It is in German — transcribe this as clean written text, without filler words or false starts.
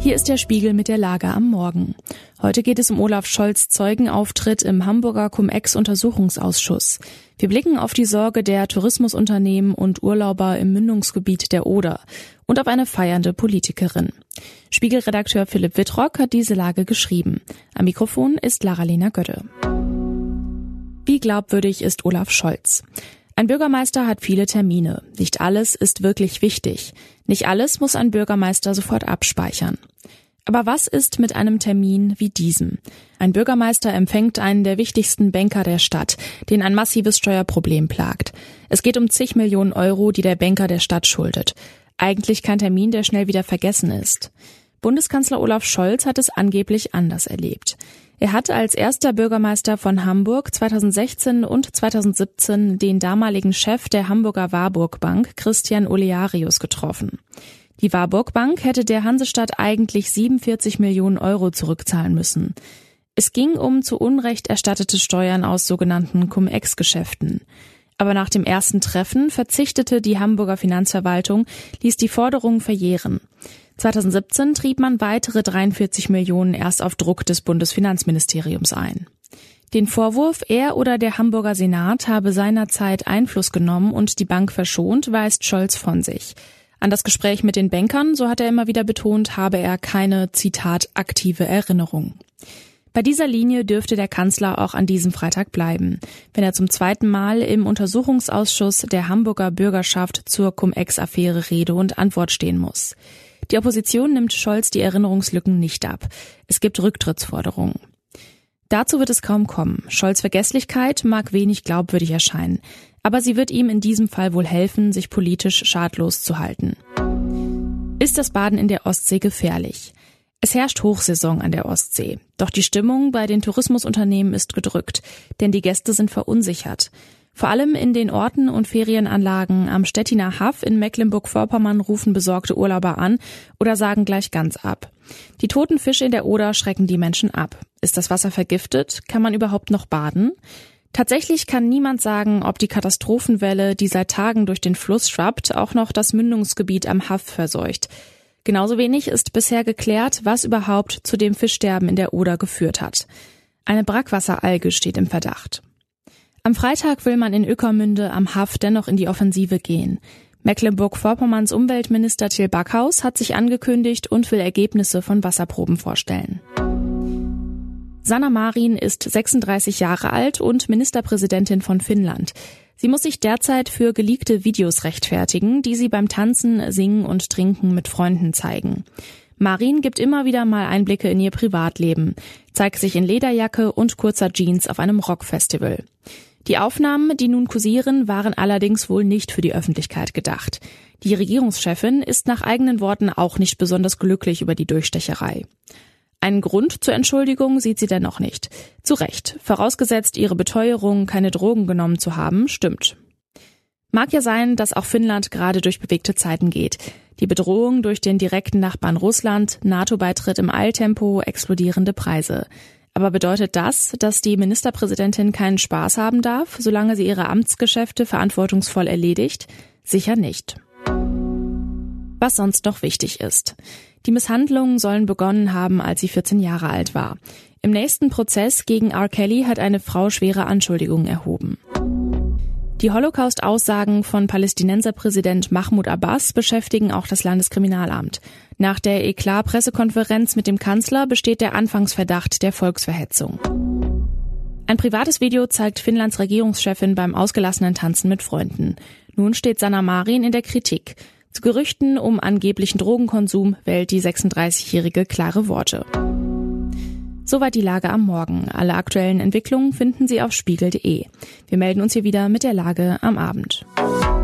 Hier ist der Spiegel mit der Lage am Morgen. Heute geht es um Olaf Scholz' Zeugenauftritt im Hamburger Cum-Ex-Untersuchungsausschuss. Wir blicken auf die Sorge der Tourismusunternehmen und Urlauber im Mündungsgebiet der Oder und auf eine feiernde Politikerin. Spiegelredakteur Philipp Wittrock hat diese Lage geschrieben. Am Mikrofon ist Lara-Lena Gödde. Wie glaubwürdig ist Olaf Scholz? Ein Bürgermeister hat viele Termine. Nicht alles ist wirklich wichtig. Nicht alles muss ein Bürgermeister sofort abspeichern. Aber was ist mit einem Termin wie diesem? Ein Bürgermeister empfängt einen der wichtigsten Banker der Stadt, den ein massives Steuerproblem plagt. Es geht um zig Millionen Euro, die der Banker der Stadt schuldet. Eigentlich kein Termin, der schnell wieder vergessen ist. Bundeskanzler Olaf Scholz hat es angeblich anders erlebt. Er hat als erster Bürgermeister von Hamburg 2016 und 2017 den damaligen Chef der Hamburger Warburg Bank, Christian Olearius, getroffen. Die Warburg Bank hätte der Hansestadt eigentlich 47 Millionen Euro zurückzahlen müssen. Es ging um zu Unrecht erstattete Steuern aus sogenannten Cum-Ex-Geschäften. Aber nach dem ersten Treffen verzichtete die Hamburger Finanzverwaltung, ließ die Forderungen verjähren. 2017 trieb man weitere 43 Millionen erst auf Druck des Bundesfinanzministeriums ein. Den Vorwurf, er oder der Hamburger Senat habe seinerzeit Einfluss genommen und die Bank verschont, weist Scholz von sich. An das Gespräch mit den Bankern, so hat er immer wieder betont, habe er keine, Zitat, aktive Erinnerung. Bei dieser Linie dürfte der Kanzler auch an diesem Freitag bleiben, wenn er zum zweiten Mal im Untersuchungsausschuss der Hamburger Bürgerschaft zur Cum-Ex-Affäre Rede und Antwort stehen muss. Die Opposition nimmt Scholz die Erinnerungslücken nicht ab. Es gibt Rücktrittsforderungen. Dazu wird es kaum kommen. Scholz' Vergesslichkeit mag wenig glaubwürdig erscheinen, aber sie wird ihm in diesem Fall wohl helfen, sich politisch schadlos zu halten. Ist das Baden in der Ostsee gefährlich? Es herrscht Hochsaison an der Ostsee. Doch die Stimmung bei den Tourismusunternehmen ist gedrückt, denn die Gäste sind verunsichert. Vor allem in den Orten und Ferienanlagen am Stettiner Haff in Mecklenburg-Vorpommern rufen besorgte Urlauber an oder sagen gleich ganz ab. Die toten Fische in der Oder schrecken die Menschen ab. Ist das Wasser vergiftet? Kann man überhaupt noch baden? Tatsächlich kann niemand sagen, ob die Katastrophenwelle, die seit Tagen durch den Fluss schwappt, auch noch das Mündungsgebiet am Haff verseucht. Genauso wenig ist bisher geklärt, was überhaupt zu dem Fischsterben in der Oder geführt hat. Eine Brackwasseralge steht im Verdacht. Am Freitag will man in Ueckermünde am Haff dennoch in die Offensive gehen. Mecklenburg-Vorpommerns Umweltminister Till Backhaus hat sich angekündigt und will Ergebnisse von Wasserproben vorstellen. Sanna Marin ist 36 Jahre alt und Ministerpräsidentin von Finnland. Sie muss sich derzeit für geleakte Videos rechtfertigen, die sie beim Tanzen, Singen und Trinken mit Freunden zeigen. Marin gibt immer wieder mal Einblicke in ihr Privatleben, zeigt sich in Lederjacke und kurzer Jeans auf einem Rockfestival. Die Aufnahmen, die nun kursieren, waren allerdings wohl nicht für die Öffentlichkeit gedacht. Die Regierungschefin ist nach eigenen Worten auch nicht besonders glücklich über die Durchstecherei. Einen Grund zur Entschuldigung sieht sie dennoch nicht. Zu Recht, vorausgesetzt ihre Beteuerung, keine Drogen genommen zu haben, stimmt. Mag ja sein, dass auch Finnland gerade durch bewegte Zeiten geht. Die Bedrohung durch den direkten Nachbarn Russland, NATO-Beitritt im Eiltempo, explodierende Preise. Aber bedeutet das, dass die Ministerpräsidentin keinen Spaß haben darf, solange sie ihre Amtsgeschäfte verantwortungsvoll erledigt? Sicher nicht. Was sonst noch wichtig ist. Die Misshandlungen sollen begonnen haben, als sie 14 Jahre alt war. Im nächsten Prozess gegen R. Kelly hat eine Frau schwere Anschuldigungen erhoben. Die Holocaust-Aussagen von Palästinenserpräsident Mahmoud Abbas beschäftigen auch das Landeskriminalamt. Nach der Eklat-Pressekonferenz mit dem Kanzler besteht der Anfangsverdacht der Volksverhetzung. Ein privates Video zeigt Finnlands Regierungschefin beim ausgelassenen Tanzen mit Freunden. Nun steht Sanna Marin in der Kritik. Zu Gerüchten um angeblichen Drogenkonsum wählt die 36-Jährige klare Worte. Soweit die Lage am Morgen. Alle aktuellen Entwicklungen finden Sie auf spiegel.de. Wir melden uns hier wieder mit der Lage am Abend.